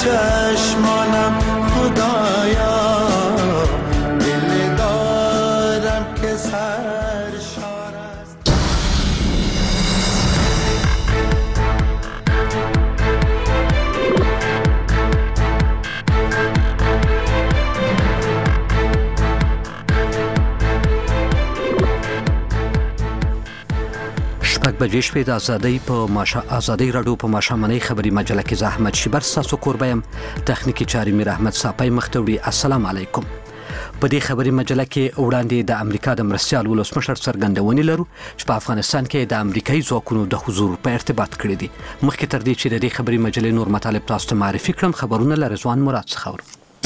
چشمانم خدایا دل دارم که سرشار است. شپږ بجې شپې د ازادۍ راډیو په ماښامنۍ خبري مجله کې زحمت شبر ساسو کوربایم تخنیکی چاري میر احمد صاحب مختوړي. السلام علیکم. په دې خبري مجله کې وړاندې د امریکا د مرستيال ولسمشر څرګندونې لرو چې په افغانستان کې د امریکایي ځواکونو د حضور په ارتباط کړی دي. مخکې تر دې چې د دې خبري مجلې نور مطالب تاسو ته معرفي کړم، خبرونه له رضوان مراد څخه اورو.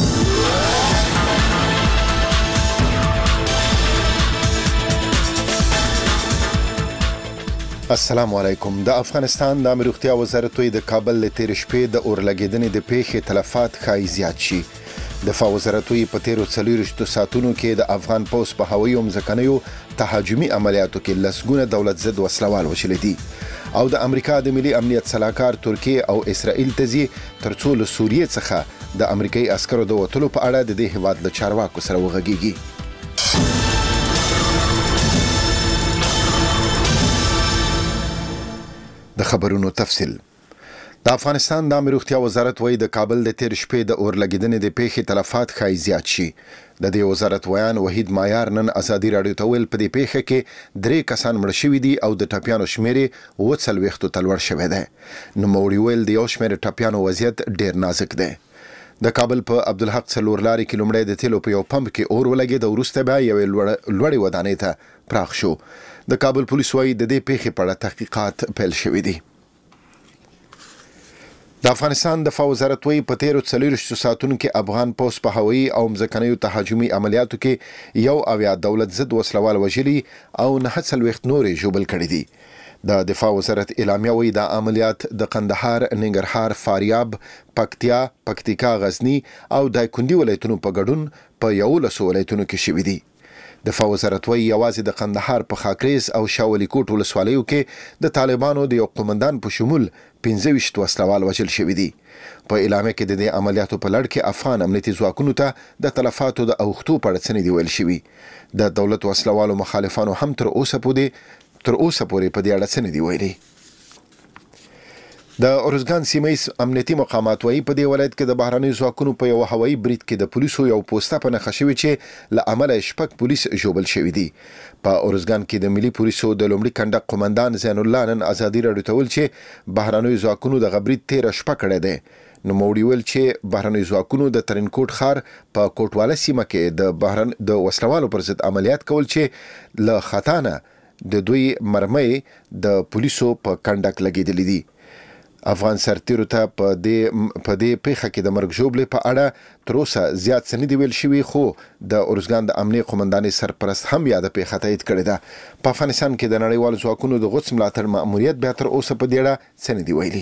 السلام علیکم. د افغانستان د امریکتیا وزارت د کابل له تیر شپې د اورلګیدنې د پیښې تلفات خای زیات شي. دفاع وزارت په تیرو 40 ساعتونو کې د افغان پوس په هوایي او ځمکنیو تهاجمي عملیاتو کې لسګونه دولت ضد وسلوال وشل دي او د امریکا د ملي امنیت صلاحکار ترکیه او اسرائیل تزي ترڅو له سوریې څخه د امریکایي عسکرو د وټلو په اړه د دې هیواد له چارواکو سره وغږیږي. د خبرونو تفصیل. د افغانستان د امریکتیا وزارت د کابل د تیر شپې د اورلګیدنې د پیښې تلفات خای زیات شي. د دې وزارت ویان وحید مایار نن ازادي راډیو ته ویل په دې پیښه کې 3 کسان مړ شوي دي او د ټاپیانو شمېر 40 ته لوړ شوی دی. نو موري ویل د یو شمېر ټاپیانو وضعیت ډیر نازک دی. د کابل په عبدالحق څلور لارې کې لومړی د تیلو په یو پمپ کې اور ولګید او وروسته بیا یو لوړې ودانۍ ته پراخ شو. د کابل پولیس وايي د دې پیښې په اړه تحقیقات پیل شوي دي. د افغانستان دفاع وزارت په تیرو 40 ساعتونو کې افغان پوس په هوایي او ځمکنیو تهاجمي عملیاتو کې یو اویا دولت ضد وسلوال وژلي او 49 نورې ژوبل کړي دي. د دفاع وزارت اعلامیه وایي د عملیات د قندهار، ننګرهار، فاریاب، پکتیکا، غزنی او دایکنډي ولایتونو په ګډون په 11 ولایتونو کې شوي دي. دفاع وزارت یوازې د قندهار په خاکریز او شاولی کوټ ولسوالیو کې د طالبانو د یو قومندان په شمول 15 وسلوال وژل شوي دي. په اعلامیه کې د دې عملیاتو په لړ کې افغان امنیتي ځواکونو ته د تلفاتو د اوختو په اړه څه نه دی ویل شوي. د دولت وسلوالو مخالفانو هم تر اوسه پورې په دې اړه څه نه دی ویلي. د اورزګان سیمه امنیتي مقامات وايي په دې ولایت کې د بهراني ځواکونو په یو هوایي برید کې د پولیسو یو پوسټه په نښه شوی چې له امله شپږ پولیس ژوبل شوي دي. په اورزګان کې د ملي پولیسو د لومړي کنډک قومندان زین الله نن ازادي راډیو ته ویل چې بهراني ځواکونو د غبرید 13 شپه کړی دی. نو موړي ویل چې بهراني ځواکونو د ترنکوټ ښار په کوټواله سیمه کې د وسلوالو پر ضد عملیات کول چې له خطانه د دوی مرمۍ د پولیسو په کنډک لګیدلې دي. افغان سرتیرو ته په دې پیښه کې د مرګ ژوبلې په اړه تر اوسه زیات څه نه دی ویل شوي، خو د اورزګان د امنیه قومندانۍ سرپرست هم یا د پیښه تایید کړې ده. په افغانستان کې د نړیوالو ځواکونو د غوڅ ملاتړ ماموریت بیا تر اوسه په دې اړه څه نه دی ویلي.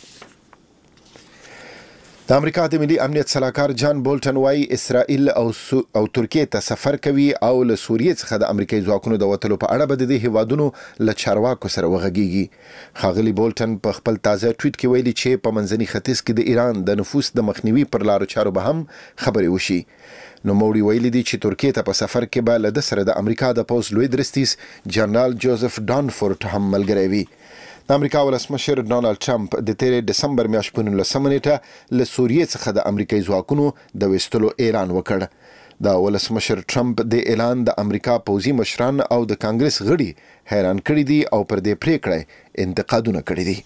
د امریکا د ملي امنیت صلاحکار جان بولټن وايي اسرائیل او ترکیه ته سفر کوي او له سوریې څخه د امریکایي ځواکونو د وټلو په اړه به د دې هیوادونو له چارواکو سره وغږیږي. ښاغلي بولټن په خپل تازه ټویټ کې ویلي چې په منځني ختیځ کې د ایران د نفوذ د مخنیوي پر لارو چارو به هم خبرې وشي. نو موړي ویلي دي چې ترکیه ته په سفر کې به له سره د امریکا د پوز لوی درستیز جنرال جوزف دانفورد هم ملګری وي. د امریکا ولسمشر ډونالد ټرمپ د 13 دسمبر میاشتې په 19 نیټه له سوریې څخه د امریکایي ځواکونو د وستلو اعلان وکړ. د ولسمشر ټرمپ د اعلان د امریکا پوځي مشران او د کانګرس غړي حیران کړي دي او پر دې پریکړه انتقادونه کړي دي.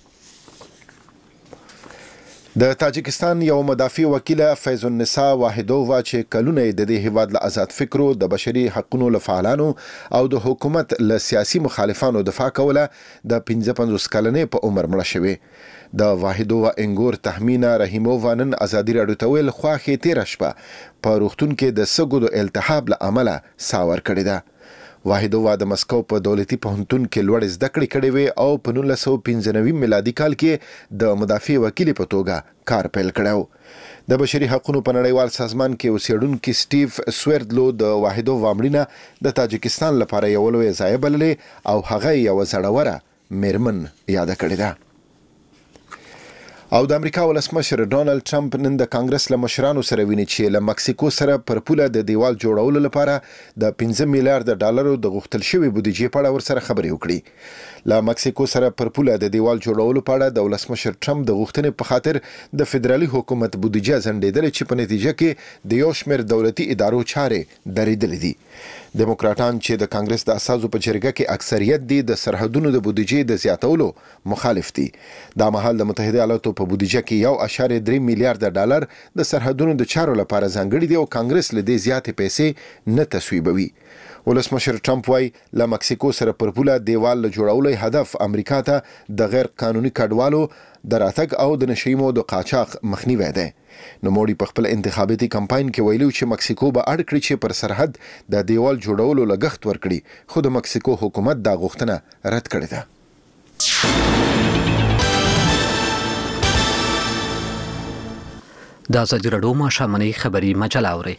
د تاجکستان یو مدافع وکیله فیض النساء واحدووا چې کلونه د دې هیواد له آزاد فکرو، د بشري حقوقو لفعالانو او د حکومت له سیاسي مخالفانو دفاع کوله د 55 کلنې په عمر مړه شوې. د واحدووا انګور تحمینا رحیمووا نن ازادي راډیو ته ویل خواخې تیر شپه په روغتون کې د سګو د التهاب له امله ساور کړی ده. واحدووا د مسکو په دولتي پوهنتون کې لوړ زده کړې کړې وې او په 1995 میلادي کال کې د مدافع وکیل په توګه کار پیل کړو. د بشري حقوقو په نړیوال سازمان کې اوسیدونکو سټیو سویردلو د واحدووا مړینه د تاجکستان لپاره یو لوی ضایعه بللې او هغه یو زړوره میرمن یاد کړې ده. او د امریکا ولسمشر ډونالد ټرمپ نن د کانګرس له مشرانو سره ویني چې له مکسیکو سره پر پوله د دیوال جوړولو لپاره د 15 میلیارډ ډالرو د غوښتل شوی بودیجې په اړه ورسره خبرې وکړي. له مکسیکو سره پر پوله د دیوال جوړولو په اړه د ولسمشر ټرمپ د غوښتنې په خاطر د فدرالي حکومت بودیجه ځنډېدل چې په نتیجه کې د یو شمېر دولتي ادارو چارې درېدلې دي. دیموکراتان چې د کانګرس د اساسو په جرګه کې اکثریت دي د سرحدونو د بودیجې د زیاتولو مخالف دي. دا مهال د متحده ایالاتو په بودیجه کې 1.3 میلیارډ ډالر د سرحدونو د چارو لپاره ځانګړي دي او کانګرس له دې زیاتې پیسې نه تصویبوي. ولسمشر ټرمپ وايي له مکسیکو سره پر پوله دیوال جوړولو هدف امریکا ته د غیر قانوني کډوالو د راتګ او د نشیمو د قاچاق مخنیوي ده. نوموړي په خپل انتخاباتي کمپاین کې ویلي چې مکسیکو به اړ کړي چې پر سرحد د دیوال جوړولو لګښت ورکړي، خو د مکسیکو حکومت دا غوښتنه رد کړې ده. د ازادي راډیو ماښامنۍ خبري مجله اورئ.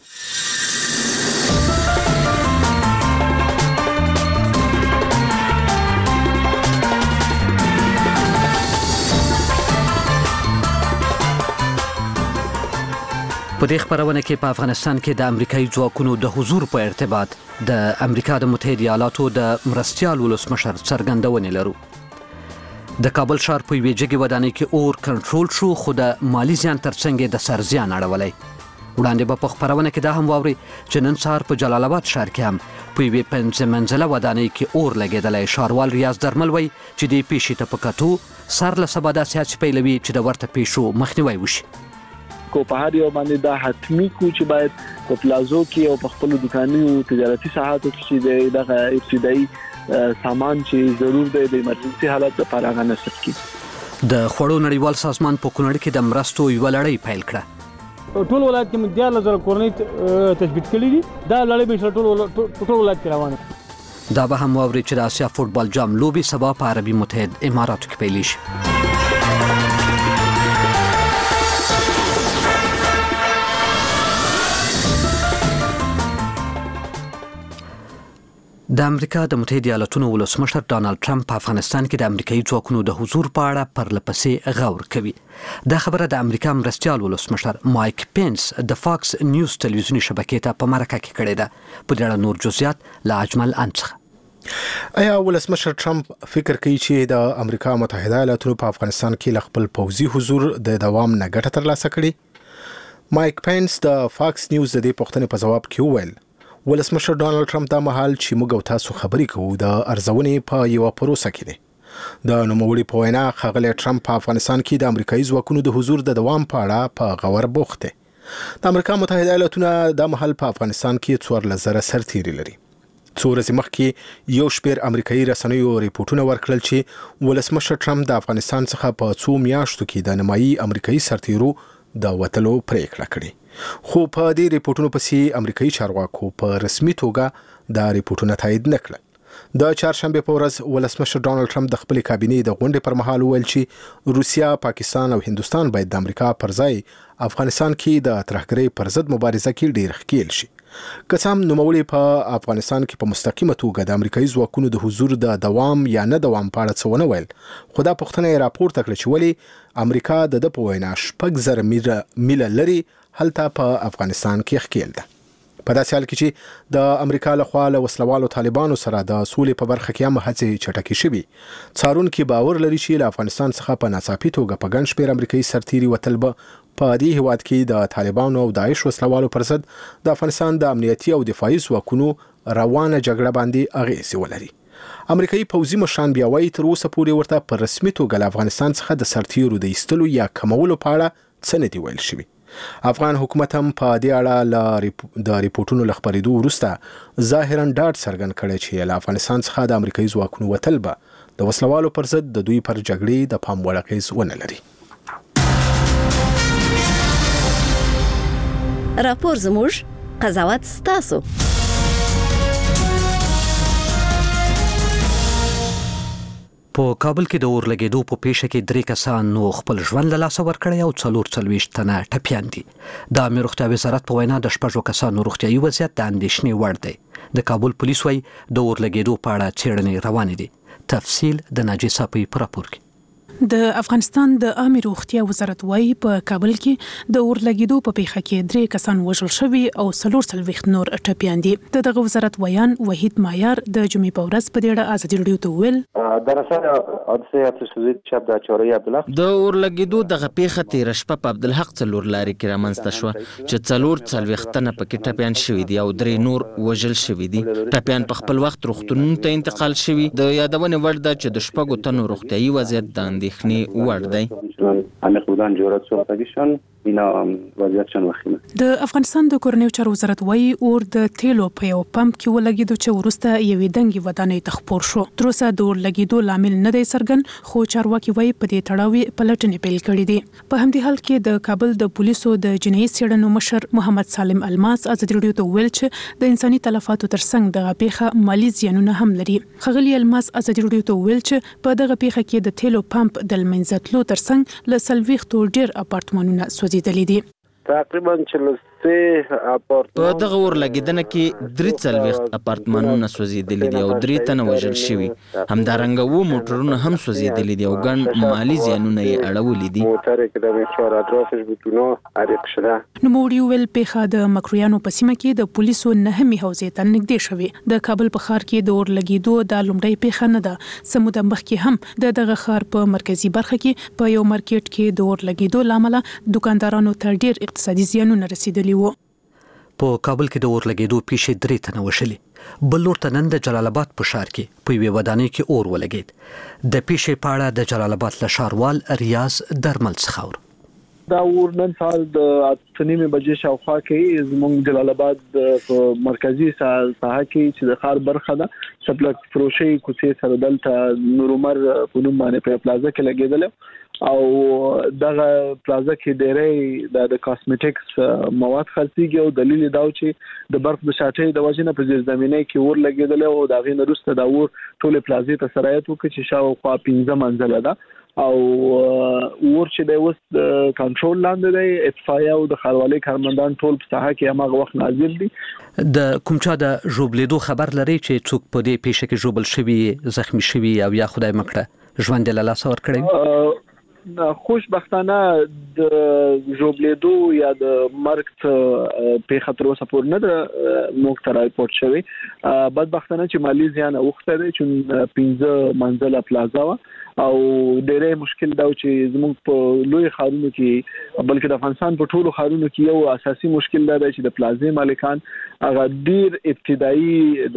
په دې خبرونه کې په افغانستان کې د امریکایي ځواکونو د حضور په ارتباط د امریکا د متحده ایالاتو د مرستیال ولسمشر څرګندونې لرو. د کابل ښار په یوې جګې ودانۍ کې اور کنټرول شو، خو د مالی زیان ترڅنګ د سر زیان اړولی. وړاندې به په خبرونه کې دا هم واورئ چې نن سهار په جلال آباد ښار کې هم په یوې 5 منزله ودانۍ کې اور لګېدلی. ښاروال ریاض درمل وایي چې دې پیښې ته په کتو سر له سبا داسې هڅې پیلوي چې د ورته پیښو مخنیوی وشي. کو په هر یو باندې دا حتمی کو چې باید په پلازو کې او په خپل دکانونو تجارتي ساحاتو کې دغه ابتدایي سامان چې ضرور دی د ایمرجنسي حالت لپاره هغه نصب کړي. د خوړو نړیوال سازمان په کونړ کې د مرستو یوه لړۍ پیل کړه. ټول ولایت کې مدیار لزر کورنۍ تثبیت کړي دي. دا لړۍ به ټول ولایت کې روانه. دا به هم واورئ چې د آسیا فوټبال جام لوبې سبا په عربي متحد اماراتو کې پیل شي. د امریکا د متحده ایالاتونو ولسمشر ډانلډ ټرمپ په افغانستان کې د امریکایي ځواکونو د حضور په اړه پرلپسې غور کوي. دا خبره د امریکا مرستیال ولسمشر مایک پینس د فاکس نیوز تلویزیونی شبکې ته په مرکه کې کړې ده. په دې اړه نور جزئیات له اجمل څخه. آیا ولسمشر ټرمپ فکر کوي چې د امریکا متحده ایالاتونو په افغانستان کې خپل پوځي حضور د دوام نه ګټه ترلاسه کړي؟ مایک پینس د فاکس نیوز د دې پوښتنې په جواب کې وویل ولسمشر ډونالد ټرمپ دا مهال چې موږ او تاسو خبرې کوو د ارزونې په یو پروسه کې دی. د نوموړي په وینا ښاغلی ټرمپ په افغانستان کې د امریکایي ځواکونو د حضور د دوام په اړه په غور بوخت دی. د امریکا متحده ایالاتونه د مهال په افغانستان کې 14,000 سرتیري لري. څو ورځې مخکې یو شمېر امریکایي رسنیو ریپورټونه ورکړل چې ولسمشر ټرمپ د افغانستان څخه په 2 میاشتو کې د نیمایي امریکایي سرتیرو د وتلو پریکړه کړې. خو په دې ریپورټونو پسې امریکایي چارواکو په رسمي توګه دا ریپورټونه تایید نه کړل. د چهارشنبه په ورځ ولسمشر ډونالد ټرمپ د خپل کابینې د غونډې پر مهال وویل چې روسیا، پاکستان او هندوستان باید د امریکا پر ځای افغانستان کې د ترهګرۍ پر ضد مبارزه کې ډیر ښکیل شي. که څه هم نوموړي په افغانستان کې په مستقیمه توګه د امریکایي ځواکونو د حضور د دوام یا نه دوام په اړه څه ونه ویل، خو دا پوښتنه یې راپورته کړه چې ولې امریکا د په وینا 6,000 میله لري هلته په افغانستان کې ښکیل ده. په داسې حال کې چې د امریکا لخوا له وسلوالو طالبانو سره د سولې په برخه کې هم هڅې چټکې شوي، څارونکي باور لري چې له افغانستان څخه په ناڅاپي توګه په ګڼ شمېر امریکایي سرتیري وتل به په دې هیواد کې د طالبانو او داعش وسلوالو پر ضد د افغانستان د امنیتي او دفاعي ځواکونو روانه جګړه باندې اغیزې ولري. امریکایي پوځي مشران بیا وایي تر اوسه پورې ورته په رسمي توګه له افغانستان څخه د سرتیرو د ایستلو یا کمولو په اړه څه نه دي ویل شوي. افغان حکومت هم په دې اړه د ریپورټونو له خپرېدو وروسته ظاهراً ډاډ څرګند کړی چې له افغانستان څخه د امریکایي ځواکونو وتل به د وسلوالو پر ضد د دوی پر جګړې د پام وړ اغېز ونه لري. راپور زموږ، قضاوت ستاسو. په کابل کې د اور لګېدو په پیښه کې 3 کسانو خپل ژوند له لاسه ورکړی او 44 تنه ټپیان دي. د عامه روغتیا وزارت په وینا د 6 کسانو روغتیايي وضعیت د اندېښنې وړ دی. د کابل پولیس وايي د اور لګېدو په اړه څېړنې روانې دي. تفصیل د ناجي صاحب په راپور کې. د افغانستان د عامه روغتیا وزارت وايي په کابل کې د اورلګیدو په پیښه کې 3 کسان وژل شوي او 4 نور ټپیان دي. دغه وزارت ویان وحید معیار د جمعې په ورځ په دې اړه ازادي رادیو ته ویل در اثر حادثه اتوسوزید شب د چوره عبدالحق د اورلګیدو دغه پیښه تیر شپه په عبدالحق څلور لارې کې رامنځته شوه چې 4 پکې ټپیان شوي دي او 3 نور وژل شوي دي. ټپیان په خپل وخت روغتونونو ته انتقال شوي. د یادونې وړ ده چې د شپږو تنو روغتیايي وضعیت د اندېښنې وړ دی. عمیق بودن جرأت صحبتیشان اینا وضعیتشان وخیمه. د افغانستان د کورنیو چارو وزارت وايي اور د تیلو په یو پمپ کې ولګیدو چې وروسته یوې دنګې ودانۍ ته خپور شو. تر اوسه د اور لګیدو لامل نه دی څرګند، خو چارواکي وايي په دې تړاو پلټنې پیل کړې دي. په همدې حال کې د کابل د پولیسو د جنایي څېړنو مشر محمد سالم الماس ازادي رادیو ته ویل چې د انساني تلفاتو ترڅنګ دغه پیښه مالي زیانونه هم لري. ښاغلي الماس ازادي رادیو ته ویل چې په دغه پیښه کې د تیلو پمپ د لمنځتلو ترڅنګ له 40 ډیر اپارتمانونه سوځېدلي دي. تقریبا 43 په دغه اور لګیدنه کې 43 اپارتمانونه سوځېدلي دي او 3 تنه وژل شوي. همدارنګه و موټرونه هم سوځېدلي دي او ګڼ مالي زیانونه یې اړولي دي. نوموړي ویل پیښه د مکرویانو په سیمه کې د پولیسو 9مې حوزې ته نږدې شوې. د کابل په ښار کې د اور لګیدو د لومړۍ پیښه نه ده. سموده مخکې هم دغه ښار په مرکزی برخه کې په یو مارکیټ کې د اور لګیدو لامل دکاندارانو ته ډیر اقتصادي زیانونه رسیدلي وو. په کابل کې د اور لګیدو پیښې 3 تنه وشلي. بل لور ته نن د جلال آباد په ښار کې په یوې ودانۍ کې اور ولګید. د پیښې په اړه د جلال آباد له ښاروال ریاض درمل څخه اورو. دا اور نن سهار د 8:30 بجې شاوخوا کې زموږ جلال آباد په مرکزی ساحه کې چې د ښار برخه ده سپلک فروشي کوڅې سره دلته نور عمر په نوم باندې په پلازا کې لګیدل او دغه پلازا کې ډېرې د کاسمیټکس مواد خرڅيږي او دلیل دا و چې د برق د شاټۍ د وجې نه په زیرزمینۍ کې اور لګیدل او دا غي نرسته د اور ټول پلازې ته سرایت وکړي چې شاوخوا 15 منزله ده او اور چې د وس کنټرول لاندې دی. اطفائیه او د ښاروالۍ کارمندان ټول په ساحه کې هغه وخت نازل دي. د کوم چا د ژوبلیدو خبر لري چې څوک په دې پیښه کې ژوبل شوی، زخمی شوی او یا خدای مکړه ژوند له لاس ور کړی؟ خوشبختانه د ژوبلیدو یا د مرګ پیښه تر اوسه پورې نه ده موږ ته راپورټ شوی. بدبختانه چې مالی زیان اوخته دی چې 15 منزله پلازا و او ډېرې مشکل دا چې زموږ په لوی ښارونو کې بلکې د افغانستان په ټولو ښارونو کې یو اساسي مشکل دا دی چې د پلازې مالکان هغه ډېر ابتدایي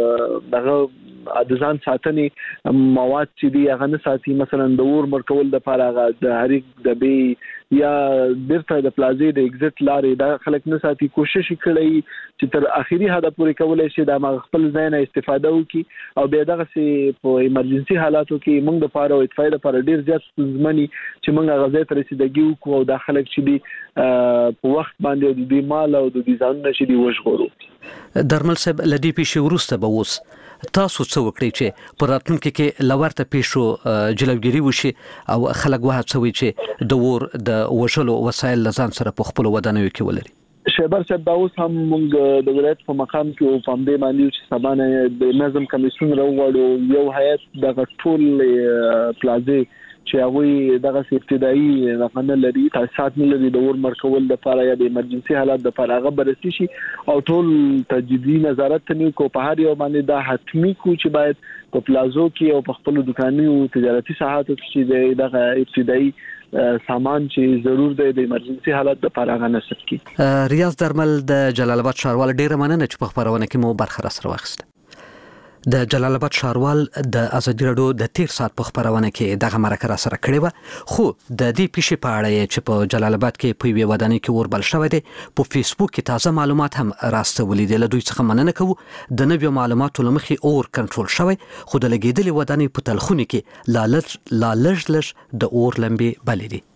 دغه د ځان ساتنې مواد چې دی هغه نه ساتي. مثلا د اور مرکول د لپاره هغه د هریک د بي یا بیرته د پلازې د ایگزیټ لارې دا خلک نه ساتي. کوشش کړي چې تر اخیری حد پورې کولای شي د خپل ځای نه استفاده وکړي او بیا دغه سي په ایمرجنسي حالاتو کې موږ د لپاره او اطفائیه لپاره ډیر زیات ستونزمني چې موږ غزا ته رسیدګي وکړو او د خلک چې دی په وخت باندې د دې مال او د دې ځانونه چې دی وژغورو. درمل صاحب لدی پیښې وروسته به اوس تاسو څه وکړئ چې په راتلونکي کې لورته پیښو جلوګیری وشي او خلک وهڅوي چې د اور د وژلو وسایل لزان سره په خپل ودانیو کې ولري؟ شهبر صاحب دا اوس هم موږ د ولایت په مقام کې په دې باندې چې سبانه د نظم کمیسیون راوړو یو هیئت د ټول پلازې چې هغه دغه ابتدایي رقمنه لري تاسیسات نه لري د اور مرکول د لپاره یا د ایمرجنسي حالات د لپاره هغه بررسي شي او ټول تجدیدي نظارت نه کو په هر یو باندې دا حتمی کو چې باید په پلازو کې او په خپل دکانونو تجارتي ساحاتو کې دغه ابتدایي سامان چې ضرور دی د ایمرجنسي حالات د لپاره غو نصب کی. ریاض درمل د جلال آباد ښاروال ډیره مننه چې په خبرونه کې مو برخه را سره واخیسته. د جلال آباد ښاروال د ازادي رادیو د 13 ساعت په خبرونه کې دغه مرکه را سره کړې و خو د دې پیښې په اړه چې په جلال آباد کې په یوه ودانۍ کې اور بل شوی دی په فیسبوک کې تازه معلومات هم راستولي دي. له دوی څخه مننه کوو. د نویو معلوماتو لمخې اور کنټرول شوی خو د لګیدلې ودانۍ په تلخوني کې لا لږ د اور لمبې بلې دي.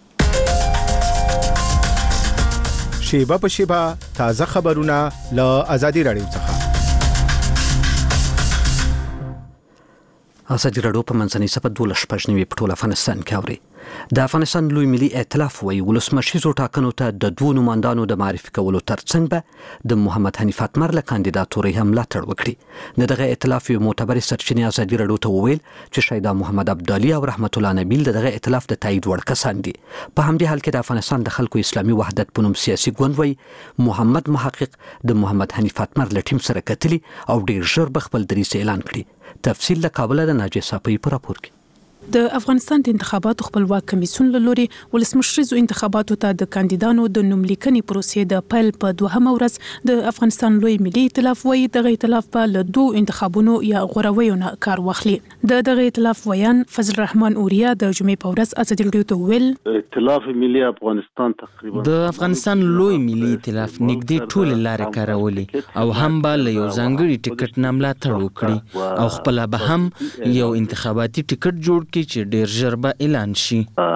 شیبه په شیبه تازه خبرونه له ازادي رادیو څخه. ازادي رادیو په منځنۍ صفحه 12 په ټول افغانستان کې اوري. د افغانستان لوی ملي ائتلاف وایي ولسمشریزو ټاکنو ته د دوه نوماندانو د معرفي کولو ترڅنګ به د محمد حنیف اتمر له کاندیداتورۍ هم ملاتړ وکړي. د دغه ائتلاف یو معتبرې سرچینې ازادي راډیو ته وویل چې شهیدا محمد ابدالي او رحمت الله نبیل دغه ائتلاف د تایید وړ کسان دي. په همدې حال کې د افغانستان د خلکو اسلامي وحدت په نوم سیاسي ګوند وایي محمد محقق د محمد حنیف اتمر له ټیم سره کتلي او ډیر ژر به خپل دریځ اعلان کړي. تفصیل له کابل د ناجیه صافی په راپور کې. د افغانستان د انتخاباتو خپلواک کمیسیون له لوري ولسمشریزو انتخاباتو ته د کاندیدانو د نوملیکنې پروسې د پیل په دوهمه ورځ د افغانستان لوی ملي ائتلاف وایي دغه ائتلاف په له دوه انتخابونو یا غورویو نه کار واخلي. دغه ائتلاف ویان فضل الرحمن اوریا د جمعې په ورځ ازادي راډیو ته ویل ائتلاف ملي افغانستان تقریبا د افغانستان لوی ملي ائتلاف نږدې ټول لارې کارولې او هم به له یو ځانګړي ټیکټ نه ملاتړ وکړي او خپل به هم یو انتخاباتي ټیکټ جوړ چې ډیر ژر به اعلان شي.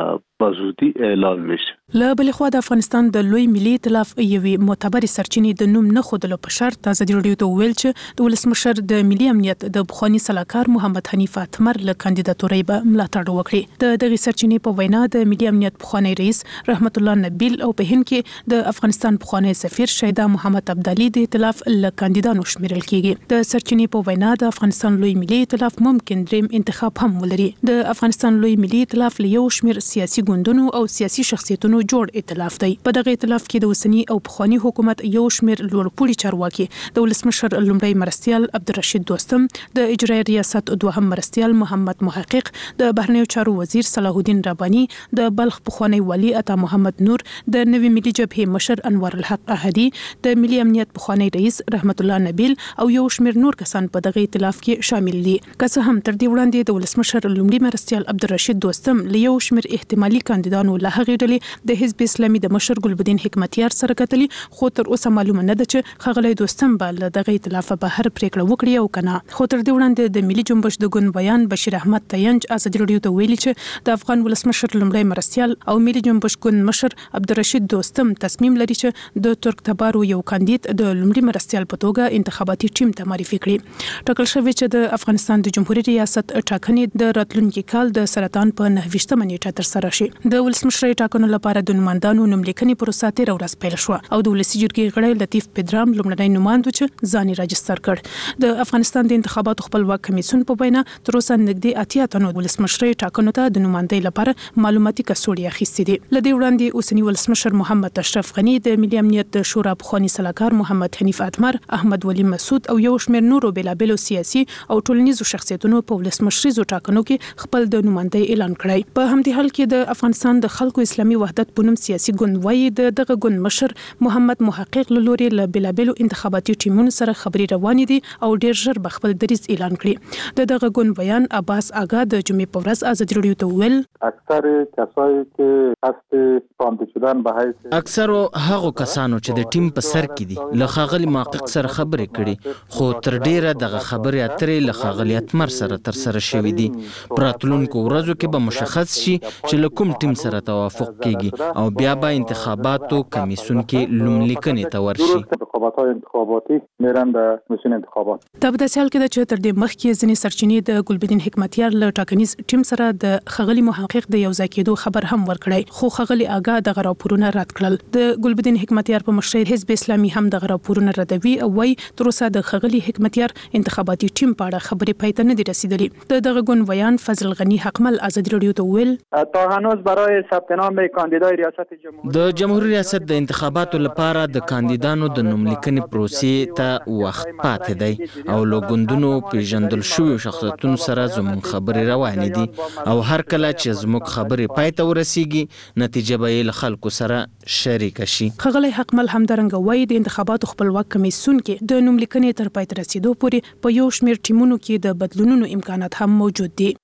بازودي اعلان وشي. له بل خوا د افغانستان د لوی ملي ائتلاف یوې معتبرې سرچینې د نوم نه خودلو په شرط ازادي راډیو ته ویل چې د ولسمشر د ملي امنیت د بخوانی سلاکار محمد حنیف اتمر له کاندیداتورۍ به ملاتړ وکړي. د دغه سرچینې په وینا د ملي امنیت بخوانی رئیس رحمت الله نبیل او په هند کې د افغانستان بخوانی سفیر شهیدا محمد ابدالي د ائتلاف له کاندیدانو شمیرل کیږي. د سرچینې په وینا د افغانستان لوی ملي ائتلاف ممکن دریم انتخاب هم ولري. د افغانستان لوی ملي ائتلاف له یو شمیر سیاسي ګوندونو او سیاسي شخصیتونو جوړ ائتلاف دی. په دغه ائتلاف کې د اوسنی او پخوانی حکومت یو شمیر لوړپوړي چارواکي د ولسمشر لومړی مرستیال عبدالرشید دوستم، د اجرایي ریاست دوهم مرستیال محمد محقق، د بهرنیو چارو وزیر صلاح الدین رباني، د بلخ پخوانی والی عطا محمد نور، د نوي ملي جبهې مشر انور الحق احدي، د ملي امنیت پخوانی رئیس رحمت الله نبیل او یو شمیر نور کسان په دغه ائتلاف کې شامل دي. که څه هم تر دې وړاندې د ولسمشر لومړي مرستیال عبدالرشید دوستم له یو شمیر احتمالي کاندیدانو له هغې ډلې د حزب اسلامي د مشر ګلبدین حکمتیار سره کتلي، خو تر اوسه معلومه نه ده چې ښاغلی دوستم به له دغه ائتلاف بهر پریکړه وکړي او کنه. خو تر دې وړاندې د ملي جنبش د ګوند بیان بشیر احمد تینج ازادي راډیو ته ویلي چې د افغان ولسمشر لومړی مرستیال او ملي جنبش ګوند مشر عبدالرشید دوستم تصمیم لري چې د ترک تبارو یو کاندید د لومړي مرستیال په توګه انتخاباتي ټیم ته معرفي کړي. ټاکل شوی چې د افغانستان د جمهوریت ریاست ټاکنې د راتلونکي کال د سرطان په 29مه نیټه ترسره شي. د ولسمشر ټاکنو لپاره د نوماندانو نوملیکنې پروسه تیر ورځ پیل شو او د ولسي جرګې غړی لطیف پدرام لومړنی نوماند چې ځان راجستر کړ. د افغانستان د انتخاباتو خپلواک کمیسیون په وینا تر اوسه نږدې 80 تنو ولسمشر ټاکنو ته د نوماندۍ لپاره معلوماتي کڅوړې اخیستې دي. لدې وړاندې اوسنی ولسمشر محمد اشرف غنی، د ملي امنیت د شورا پخوانی سلاکار محمد حنیف اتمر، احمد ولی مسعود او یو شمېر نورو بیلابیلو سیاسي او ټولنیزو شخصیتونو په ولسمشریزو ټاکنو کې خپل د نوماندۍ اعلان کړی. په همدې حال کې د افغانستان د خلکو اسلامي وحدت په نوم سیاسي ګوند وایي دغه ګوند مشر محمد محقق له لوري له بیلابیلو انتخاباتي ټیمونو سره خبري روانې دي او ډیر ژر به خپل دریځ اعلان کړي. دغه ګوند بیان عباس آغا د جمعې په ورځ ازادي راډیو ته ویل اکثر کسایی که قصد خوانده شدن به حیث اکثر هغه کسانو چې د ټیم په سر کې دي له ښاغلي محقق سره خبرې کړي، خو تر ډیره دغه خبرې اترې له ښاغلي اتمر سره تر سره شوې دي. په راتلونکو ورځو کې به مشخص شي چې له کوم ټیم سره توافق کیږي او بیا به انتخاباتو کمیسیون کې لوملیکنې ته ورشي. انتخاباتی میرن د کمیسیون انتخابات. د بداسیال کې د چې تر دې مخکې ځینې سرچینې د ګلبدین حکمتیار له ټاکنیز ټیم سره د ښاغلي محقق د یو ځای کېدو خبر هم ورکړی، خو ښاغلي آغا دغه راپورونه رد کړل. د ګلبدین حکمتیار په مشرۍ حزب اسلامي هم دغه راپورونه ردوي او وايي تر اوسه د ښاغلي حکمتیار انتخاباتي ټیم په اړه خبرې پای ته نه دي رسیدلې. دغه ګوند ویان فضل غنی حقمل ازادي راډیو ته ویل تا هنوز برای ثبت نام کاندیدای ریاست جمهوری د جمهوریت ریاست د انتخاباتو لپاره د کاندیدانو د نوملیکنې پروسې ته وخت پاتې دی او له ګوندونو پیژندل شویو شخصیتونو سره زموږ خبرې روانې دي او هر کله چې زموږ خبرې پای ته ورسیږي نتیجه به یې له خلکو سره شریک شي. ښاغلی حقمل همدارنګه وایي د انتخاباتو خپلواک کمیسیون کې د نوملیکنې تر پای ته رسیدو پورې په یو شمېر ټیمونو کې د بدلونونو امکانات هم موجود دي.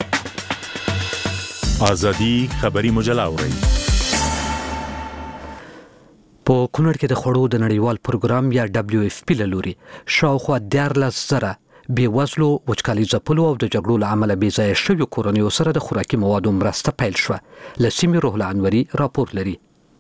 ازادي خبري مجله اورئ. په کونړ کې د خوړو د نړیوال پروګرام یا WFP له لوري شاوخوا 14,000 بې وزلو، وچکالي ځپلو او د جګړو له امله بې ځایه شویو کورنیو سره د خوراکي موادو مرسته پیل شوه. له سیمې روح الله انوري راپور لري.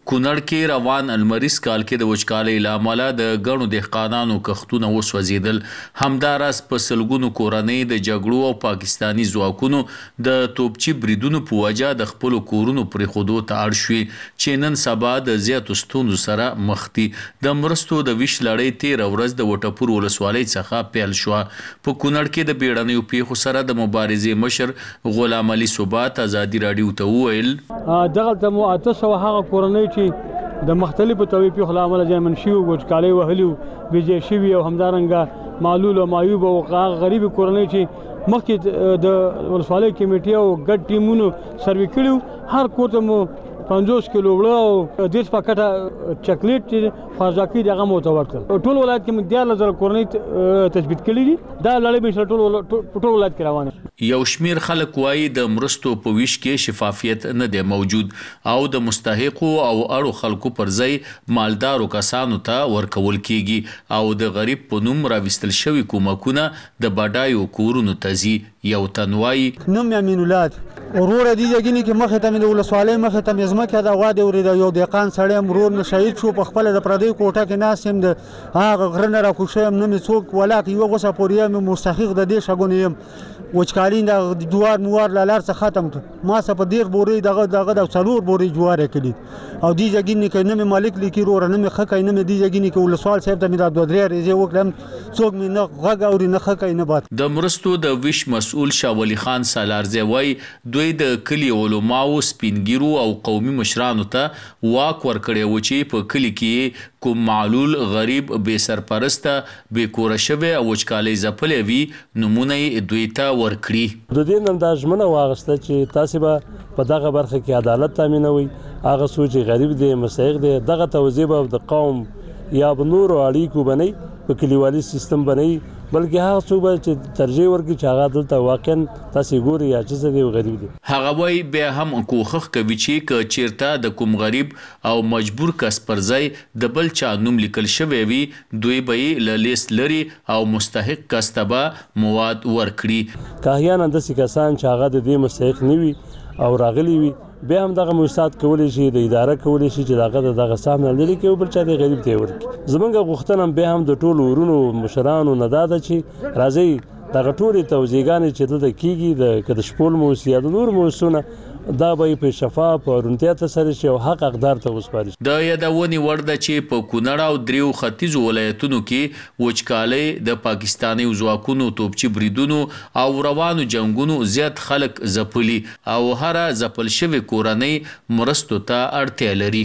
کونړ کې روان المریز کال کې د وچکالۍ له امله د غنو دهقانانو کښتونه وسوځېدل. همداراز په سلګونو کورنۍ د جګړو او پاکستانی ځواکونو د توپچي بریدونو په وجه د خپل کورونو پرېښودو ته اړ شوي چې نن سبا د زیاتو ستونزو سره مخ دي. د مرستو د ویش لړۍ 13 ورځ د وټپور ولسوالۍ څخه پیل شوه. په کونړ کې د بیړنیو پیښو سره د مبارزې مشر غلام علي ثبات ازادي راډیو ته وویل دغه مو 800 هغه کورنۍ چې د مختلفو طبي پیښو له امله ځان منشي او وچکالۍ وهلي بيځای شوي او همدارنګه معلول او معیوب او غریب کورنۍ چې مخکې د ولسوالۍ کمیټې او ګډ ټیمونو سروې کړي هر کور ته مو 50 کیلو وړه او 10 پاکټه چاکلیټ چې فارزاکي دغه متوفر ټول ولایت کې مګدار لزر کورنۍ تثبیت کړي دي. دا لړۍ به ټول ولایت کې روانه. یو شمیر خلک وایي د مرستو په ویش کې شفافیت نه دی موجود او د مستحقو او اړو خلکو پر ځای مالدارو کسانو ته ورکول کیږي او د غریب په نوم راوستل شوی کومکونه د بډایو کورونو ته ځي. یو تنوای نوم امین ولاد ورور دي ځګینی کې مخه ته د ولسوالۍ مخه ته مزمکه دا غوا دی ورید یو دقان سړی مرور نه شهید شو په خپل د پردی کوټه کې ناسم د هغه غرنه را کوشم نه څوک ولاک یو غوسه پوریا مستحق د دې شګونیم وچکالین د جوار موار لار څخه ختم ما څه په ډیر بوري دغه د څلور بوري جوار کړي او دي ځګینی کې نه مالک لیکي رور نه خکای نه دي ځګینی کې ولسوال صاحب ته د دوه درې ریزه وکړم څوک مې نه غږ اوري نه خکای نه بات. د مرستو د ویش مسؤل شاه ولی خان سالارزی وای دوی د کلی علماو سپینګیرو او قومي مشرانو ته واک ورکړی و چې په کلی کې کوم معلول غریب بے سرپرسته بے کور شوی او وچکالۍ ځپلې وي نمونه دوی ته ورکړي. د دې نن د ژمنه واغسته چې تاسو به په دغه برخه کې عدالت تامینوي هغه سوچ غریب دی مستحق دی دغه توزیع د قوم یا بنور اړیکو بنئ په کلیوالي سیستم بنئ بلکې هغه څوک چې ترجیح ورکړي چې هغه دلته واقعا تاسو ګوري یا چې دی غریب دی. هغه وای بیا هم کوخخ کوي چې چیرته د کوم غریب او مجبور کس پر ځای د بل چا نوم لیکل شوی وي دوی به له لیست لري او مستحق کس ته به مواد ورکړي. کاهیان د کسان چې هغه د دې مستحق نه وي او راغلي وي بیا هم دغه موسسات کولی شي د اداره کولی شي چې دغه سامنے لري کې بل چا د غریب دی ورکړي. زمونږ غوښتنه به هم د ټولو ورونو مشرانو نه ده چې راځي دغه ټولې توزیعګانې چې دلته کیږي د شپول موسسې یا د نور موسسونه دا به په شفاف او رونتیا ته سره شي او حق حقدار ته وسپاري. د یادونې وړ ده چې په کونړ او دریو ختیځو ولایتونو کې وچکالۍ د پاکستاني ځواکونو توپچي بریدونو او روانو جنگونو زیات خلک ځپلي او هر ځپل شوی کورنۍ مرستو ته اړتیا لري.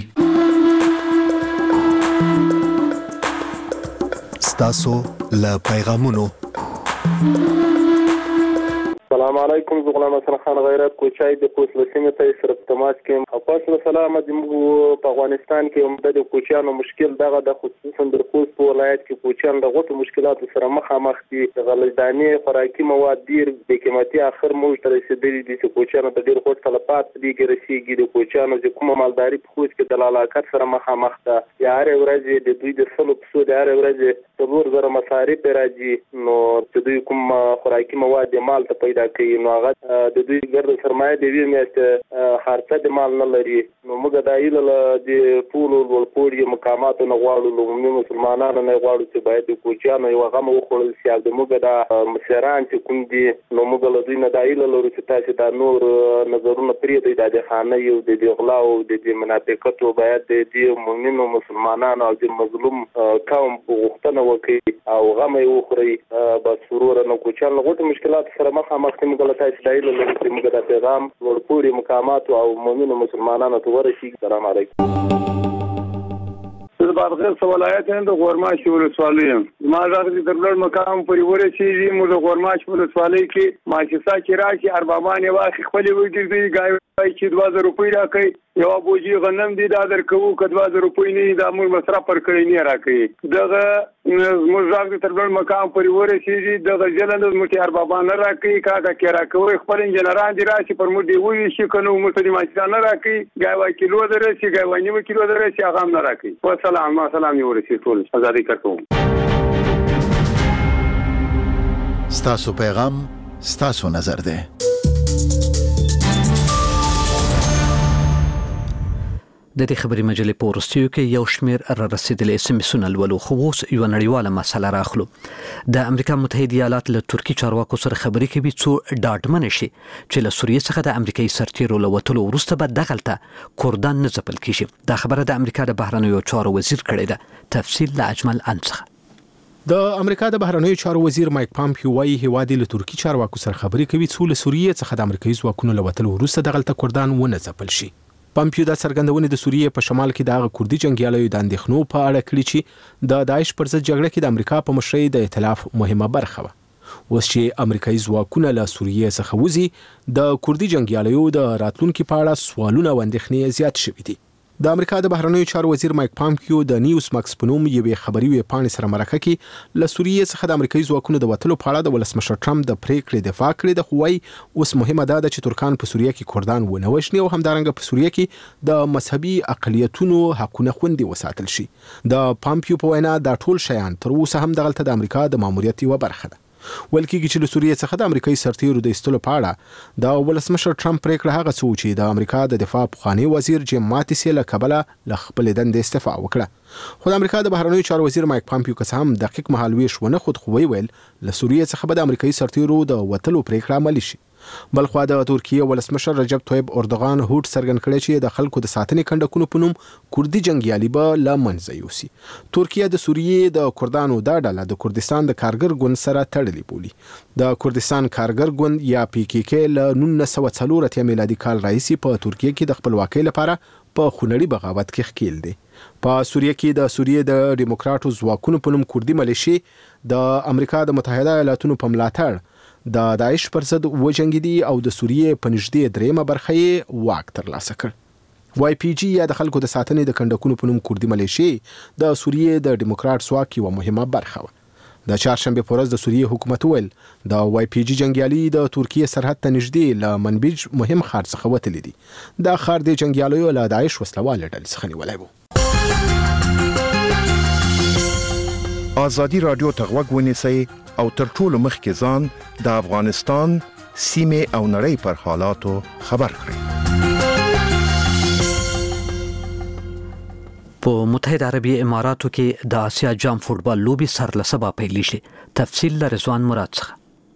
ستاسو له پیغامونو السلام علیکم زه غلام حسن خان غیرت کوچای د کوچ لسیمه ته سره تماس کې او پاسله سلام د موږ په افغانستان کې د کوچانو مشکل دغه د خصوصا د خوست په ولایت کې کوچان د غوټو مشکلات سره مخامخ دي. د غلجداني خوراکي مواد ډیر د قیمتي اخر موږ ته رسیدلي دي چې کوچانو د ډیر غوټ طلبات دي کې رسیدي د کوچانو د کومه مالداري په خوست کې د لالاکت سره مخامخ ده. یا هر ورځ د دوی د سلو په د هر ورځ څلور زره مصارف راځي نو چې دوی کوم خوراکي مواد مال ته پیدا کوي نو هغه د دوی ګرد سرمایه د وی میاشت خرڅه د مال نه لري. نو موږ د ایله د ټول ولپوري مقاماتو نه غواړو لومړی مسلمانانو نه غواړو چې باید د کوچانو یو غم وخوړل شي د موږ د مشران چې کوم دي نو موږ له دوی نه د ایله لرو چې تاسو د نور نظرونه پرې د خانه یو د غلا او د منافقت باید د مؤمنو مسلمانانو او د مظلوم قوم په غوښتنه وکړي او غم یې وخوري بس ورور نه کوچان غوټ مشکلات سره مخامخ دي. موږ له تاسو د ایله لرو چې موږ د پیغام ورپوري مقامات او مؤمنو مسلمانانو ته ورسیږي. السلام علیکم. د بادغیس ولایت د غورماش ولسوالۍ ما راغلي د بلډ مقام پورې ورسیږي. موږ د غورماش ولسوالۍ کې ماشسا کې راشي اربابان واخی خپل وګړي ګای چې 2000 روپۍ راکړي یو بوجي غنم دي دا درکو ک 2000 روپۍ نه دا موږ مصرف پر کړی نه راکړي. دغه موږ راغلي د بلډ مقام پورې ورسیږي دغه جلند موټي اربابان راکړي کاګه کې راکوي خپل انجنيران دي راشي پر موږ دی وی شي کنو موږ د ماشسا نه راکړي ګای کیلو درسي ګای نیمه کیلو درسي هغه نه راکړي. سلام یو رسید ټول آزادی کوم. ستاسو پیغام ستاسو نظر ده. د دې خبري مجلې په ورستیو کې یو شمیر را رسیدلې SMS-ونه لولو خو اوس یو نړیواله مسله راخلو. د امریکا متحده ایالات له ترکی چارواکو سره خبرې کوي څو ډاډمن شي چې له سوریې څخه د امریکایي سرتیرو له وتلو وروسته به دغلته کردان نه ځپل کیږي. دا خبره د امریکا د بهرنیو چارو وزیر کړې ده. تفصیل له اجمل انڅخه. د امریکا د بهرنیو چارو وزیر مایک پامپیو وايي هیواد له ترکی چارواکو سره خبرې کوي څو له سوریې څخه د امریکایي ځواکونو له وتلو وروسته دغلته کردان ونه ځپل شي. پامپیو د سرګندونې د سوریې په شمال کې د هغه کوردي جنگیالیو د اندېښنو په اړه کړي چې د داعش پر ضد جګړه کې د امریکا په مشرۍ د ائتلاف مهمه برخه وه. اوس چې امریکایي ځواکونه له سوریې څخه وځي د کوردي جنگیالیو د راتلونکو په اړه سوالونه او اندېښنې زیات شوي دي. د امریکا د بهرنیو چارو وزیر مایک پامپیو د نیوز ماکس په نوم یوې خبري ویبپاڼې سره مرکه کې له سوریې څخه د امریکایي ځواکونو د وتلو په اړه د ولسمشر ټرمپ د پریکړې دفاع کړې ده. خو وايي اوس مهمه ده چې ترکان په سوریې کې کردان ونه وژني او همدارنګه په سوریې کې د مذهبي اقلیتونو حقونه خوندي وساتل شي. د پامپیو په وینا دا ټول شیان تر اوسه هم دغلته د امریکا د ماموریت یوه برخه ده. ویل کېږي چې له سوریې څخه د امریکایي سرتیرو د ایستلو په اړه د ولسمشر ټرمپ پریکړه هغه څه چې د امریکا د دفاع پخوانی وزیر جیم ماتیس له کبله له خپلې دندې استعفا وکړه. خو د امریکا د بهرنیو چارو وزیر مایک پامپیو که څه هم دقیق مهالویش ونه خود خو ویل له سوریې څخه به د امریکایي سرتیرو د وتلو پریکړه عملي شي. بلخوا د ترکیه ولسمشر رجب طیب اردوغان هوډ څرګند کړی چې د خلکو د ساتنې کندکونو په نوم کوردي جنگیالي به له منځه یوسي. ترکیه د سوریې د کردانو دا ډله د کردستان د کارګر ګوند سره تړلې بولي. د کردستان کارګر ګوند یا PKK له 1940 میلادي کال راهیسې په ترکیه کې د خپلواکۍ لپاره په خونړي بغاوت کې ښکیل دي. په سوریه کې د سوریې د ډیموکراټو ځواکونو په نوم کوردي ملیشې د امریکا د متحده ایالاتونو په ملاتړ د داعش پر ضد وجنګیدي او د سوریې په نږدې دریمه برخه یې واک ترلاسه کړ. YPG یا د خلکو د ساتنې د کندکونو په نوم کوردي ملیشې د سوریې د ډیموکراټ ځواک یوه مهمه برخه وه. د چهارشنبه په ورځ د سوریې حکومت ویل د YPG جنگیالي د ترکیې سرحد ته نږدې له منبج مهم ښار څخه وتلي دي. دا ښار د جنگیالیو له داعش وسلوال ډلې څخه نیولی و. ازادي رادیو ته غوږ ونیسئ او تر ټولو مخکې ځان د افغانستان سیمې او نړۍ پر حالاتو خبر کړئ. په متحده عربي اماراتو کې د آسیا جام فوټبال لوبي سر له سبا پیل شي. تفصیل له رضوان مراد څخه.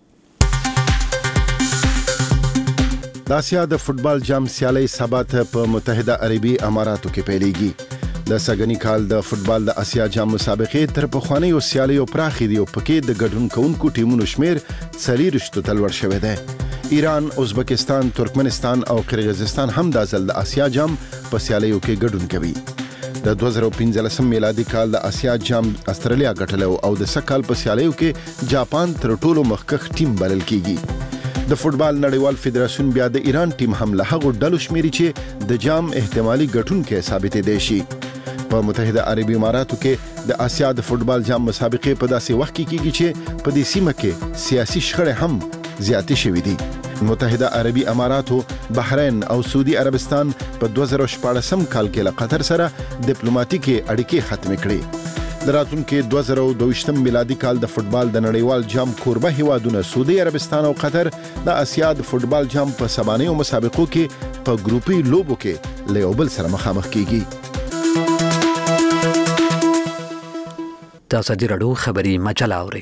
د آسیا د فوټبال جام سیالي سبا ته په متحده عربي اماراتو کې پیلېږي. د سګنی کال د فوټبال د آسیا جام مسابقې تر پخوانیو سیالیو پراخې دي او پکې د ګډون کوونکو ټیمونو شمیر 40 ته لوړ شوی دی. ایران، ازبکستان، ترکمنستان او قرغیزستان هم د ځل د آسیا جام په سیالیو کې ګډون کوي. د 2015 میلادي کال د آسیا جام استرالیا ګټلو او د سکهال په سیالیو کې جاپان تر ټولو مخکښ ټیم بلل کیږي. د فوټبال نړیوال فدراسیون بیا د ایران ټیم هم له هغو ډلو شمیري چې د جام احتمالي ګټونکي ثابتې دي شي. په متحده عربي اماراتو کې د آسیا د فوټبال جام مسابقې په داسې وخت کې کیږي چې په دې سیمه کې سیاسي شخړې هم زیاتې شوې دي. متحده عربي اماراتو، بحرین او سعودي عربستان په 2014 کال کې له قطر سره ډیپلوماټیکي اړیکې ختمې کړې. د راتلونکي 2022 میلادي کال د فوټبال د نړیوال جام کوربه هیوادونه سعودي عربستان او قطر د آسیا د فوټبال جام په سبانیو مسابقو کې په ګروپي لوبو کې له یو بل سره مخامخ کیږي. د ازادي راډیو خبري مجله اوري.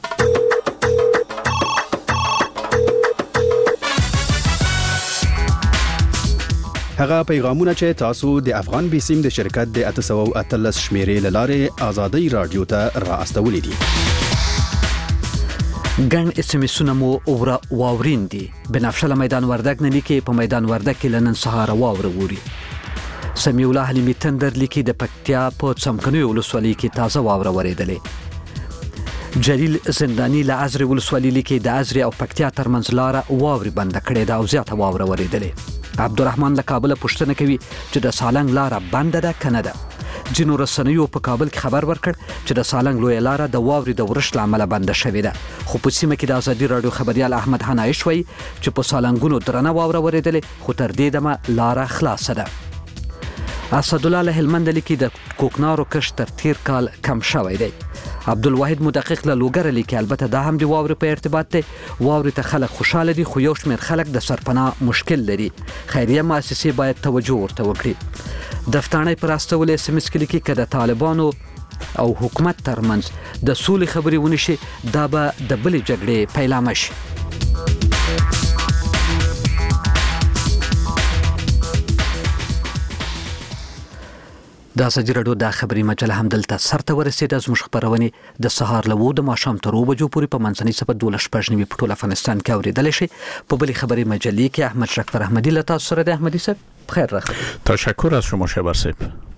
هغه پیغامونه چې تاسو د افغان بیسیم د شرکت د 813 شمیرې لاره ازادي رادیو ته را استولې دي. ګڼ SMS-ونه مو واورین دي. بنفشه میدان وردګ نه لیکي په میدان وردګ کې لنن سهار واوره ووري. سمیع الله حلیمی تندر لیکي د پکتیا په څمکنیو ولسوالۍ کې تازه واوره ورېدلې. جلیل زندانی له ازرې ولسوالۍ لیکي د ازرې او پکتیا ترمنځ لاره واورې بنده کړې ده او زیاته واوره ورېدلې. عبدالرحمن له کابل پوښتنه کوي چې د سالنګ لاره بنده ده که نه ده. ځینو رسنیو په کابل کې خبر ورکړ چې د سالنګ لویه لاره د واورې د ورښت له امله بنده شوې ده. خو په سیمه کې د ازادي راډیو خبریال احمد حنایش وایي چې په سالنګونو درنه واوره ورېدلې خو تر دې دمه لاره خلاصه ده. اسدالله له هلمند لیکي د کوکنارو کښت تر تیر کال کم شوی دی. عبدالواحد مدقق له لوګر لیکي البته دا هم د واورې په ارتباط دی. واورې ته خلک خوشاله دي خو یو شمېر خلک د سرپناه مشکل لري. خیریه مؤسسې باید توجه ورته وکړي. دفتانۍ پر استول اس ام اس کې لیکي که د طالبانو او حکومت ترمنځ د سولې خبرې ونشي دا به د بلې جګړې پیلامه شي. د ازادي راډیو د خبري مجله هم دلته سرته ورسېده. زموږ خبرونه د سهار له 9 د ماښام تر 2 بجو پورې په منځنۍ سپه 12:09 په ټول افغانستان کې اورېدل شي. په بلې خبري مجلې کې احمد شکر احمدی له تاسو سره د احمدی صاحب خیر راغلی. تشکر از شما شبر صاحب.